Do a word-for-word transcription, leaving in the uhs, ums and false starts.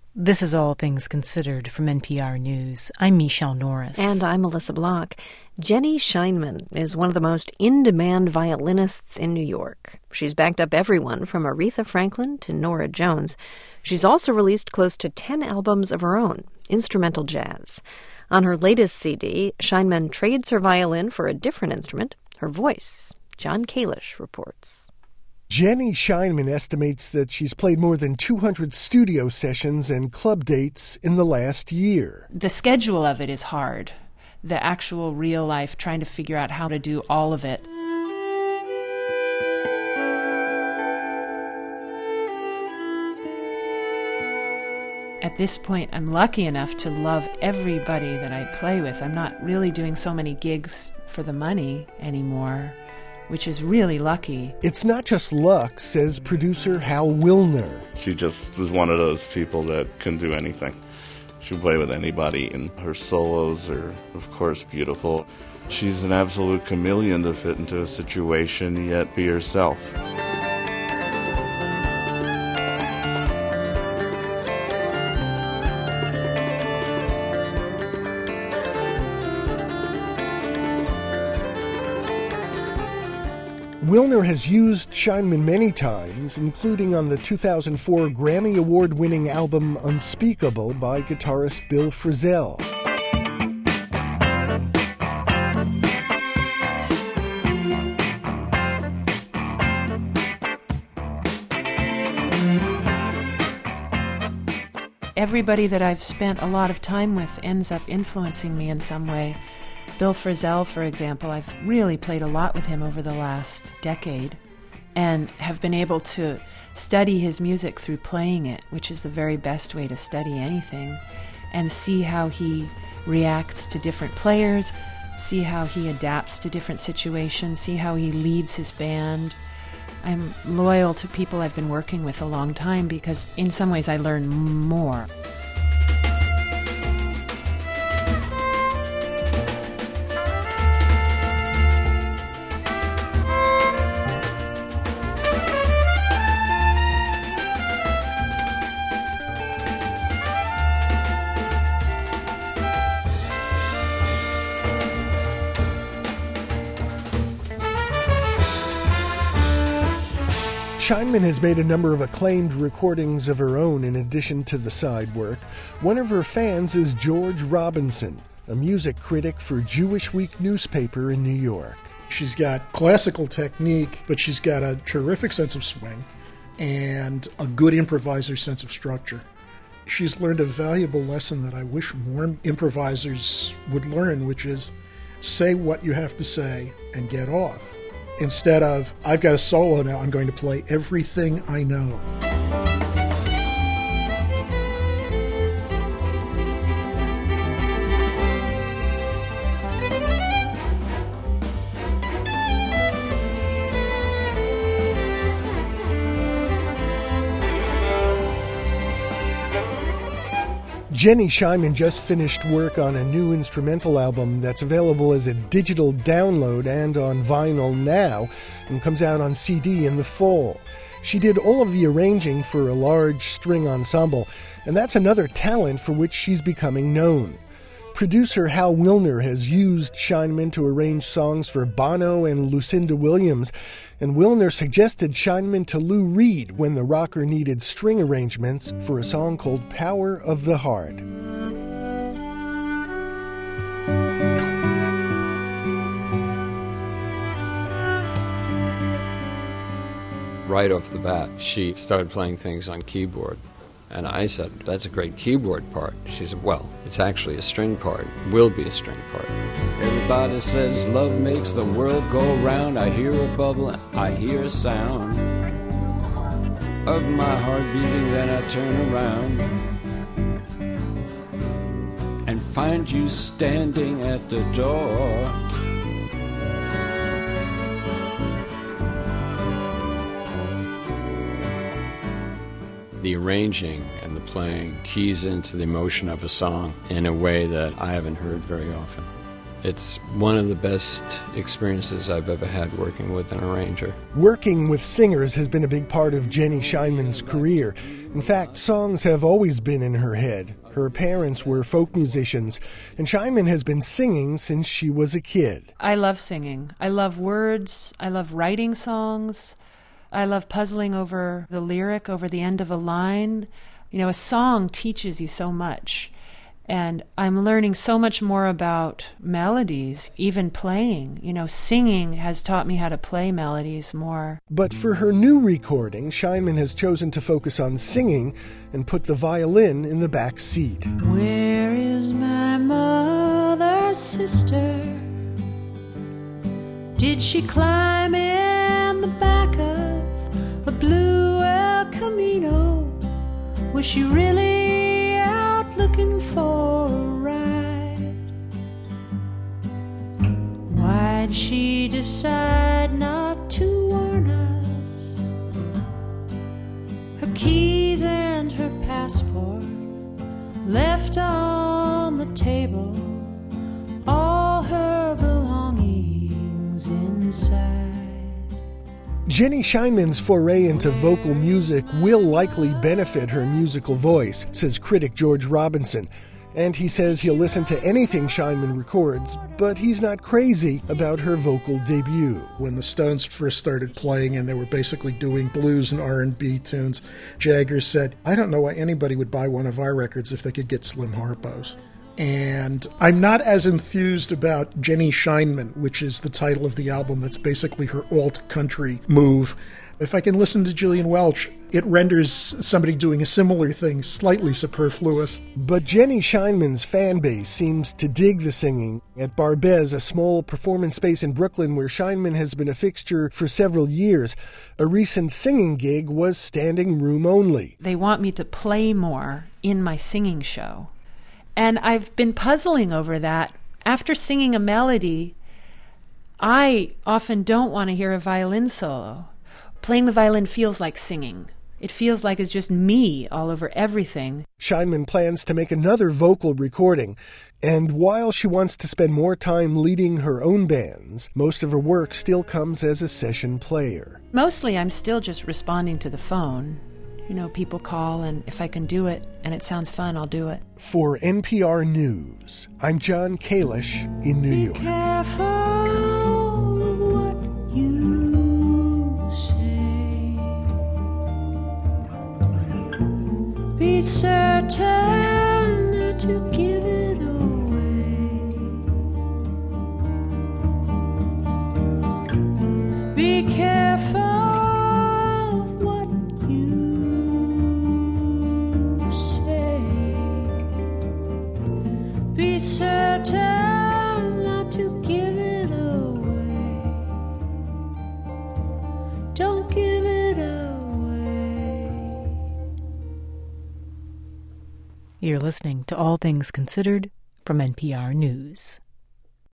This is All Things Considered from N P R News. I'm Michelle Norris. And I'm Melissa Block. Jenny Scheinman is one of the most in-demand violinists in New York. She's backed up everyone from Aretha Franklin to Norah Jones. She's also released close to ten albums of her own, instrumental jazz. On her latest C D, Scheinman trades her violin for a different instrument, her voice. John Kalish reports. Jenny Scheinman estimates that she's played more than two hundred studio sessions and club dates in the last year. The schedule of it is hard. The actual real life, trying to figure out how to do all of it. At this point, I'm lucky enough to love everybody that I play with. I'm not really doing so many gigs for the money anymore, which is really lucky. It's not just luck, says producer Hal Wilner. She just was one of those people that can do anything. She can play with anybody, and her solos are, of course, beautiful. She's an absolute chameleon to fit into a situation, yet be herself. Wilner has used Scheinman many times, including on the two thousand four Grammy Award-winning album Unspeakable by guitarist Bill Frisell. Everybody that I've spent a lot of time with ends up influencing me in some way. Bill Frisell, for example, I've really played a lot with him over the last decade and have been able to study his music through playing it, which is the very best way to study anything, and see how he reacts to different players, see how he adapts to different situations, see how he leads his band. I'm loyal to people I've been working with a long time because in some ways I learn more. Scheinman has made a number of acclaimed recordings of her own in addition to the side work. One of her fans is George Robinson, a music critic for Jewish Week newspaper in New York. She's got classical technique, but she's got a terrific sense of swing and a good improviser's sense of structure. She's learned a valuable lesson that I wish more improvisers would learn, which is say what you have to say and get off. Instead of, I've got a solo now, I'm going to play everything I know. Jenny Scheinman just finished work on a new instrumental album that's available as a digital download and on vinyl now, and comes out on C D in the fall. She did all of the arranging for a large string ensemble, and that's another talent for which she's becoming known. Producer Hal Wilner has used Scheinman to arrange songs for Bono and Lucinda Williams, and Wilner suggested Scheinman to Lou Reed when the rocker needed string arrangements for a song called Power of the Heart. Right off the bat, she started playing things on keyboard. And I said, that's a great keyboard part. She said, well, it's actually a string part. It will be a string part. Everybody says love makes the world go round. I hear a bubble, I hear a sound of my heart beating, then I turn around and find you standing at the door. The arranging and the playing keys into the emotion of a song in a way that I haven't heard very often. It's one of the best experiences I've ever had working with an arranger. Working with singers has been a big part of Jenny Scheinman's career. In fact, songs have always been in her head. Her parents were folk musicians, and Scheinman has been singing since she was a kid. I love singing. I love words. I love writing songs. I love puzzling over the lyric, over the end of a line. You know, a song teaches you so much. And I'm learning so much more about melodies, even playing. You know, singing has taught me how to play melodies more. But for her new recording, Scheinman has chosen to focus on singing and put the violin in the back seat. Where is my mother's sister? Did she climb in the back of a blue El Camino? Was she really out looking for a ride? Why'd she decide not to warn us? Her keys and her passport left on the table, all her belongings inside. Jenny Scheinman's foray into vocal music will likely benefit her musical voice, says critic George Robinson. And he says he'll listen to anything Scheinman records, but he's not crazy about her vocal debut. When the Stones first started playing and they were basically doing blues and R and B tunes, Jagger said, I don't know why anybody would buy one of our records if they could get Slim Harpo's. And I'm not as enthused about Jenny Scheinman, which is the title of the album that's basically her alt-country move. If I can listen to Gillian Welch, it renders somebody doing a similar thing slightly superfluous. But Jenny Scheinman's fan base seems to dig the singing. At Barbez, a small performance space in Brooklyn where Scheinman has been a fixture for several years, a recent singing gig was standing room only. They want me to play more in my singing show. And I've been puzzling over that. After singing a melody, I often don't want to hear a violin solo. Playing the violin feels like singing. It feels like it's just me all over everything. Scheinman plans to make another vocal recording. And while she wants to spend more time leading her own bands, most of her work still comes as a session player. Mostly I'm still just responding to the phone. You know, people call, and if I can do it and it sounds fun, I'll do it. For N P R News, I'm John Kalish in New York. Be careful what you say. Be certain not to give it away. Be careful. Be certain not to give it away. Don't give it away. You're listening to All Things Considered from N P R News.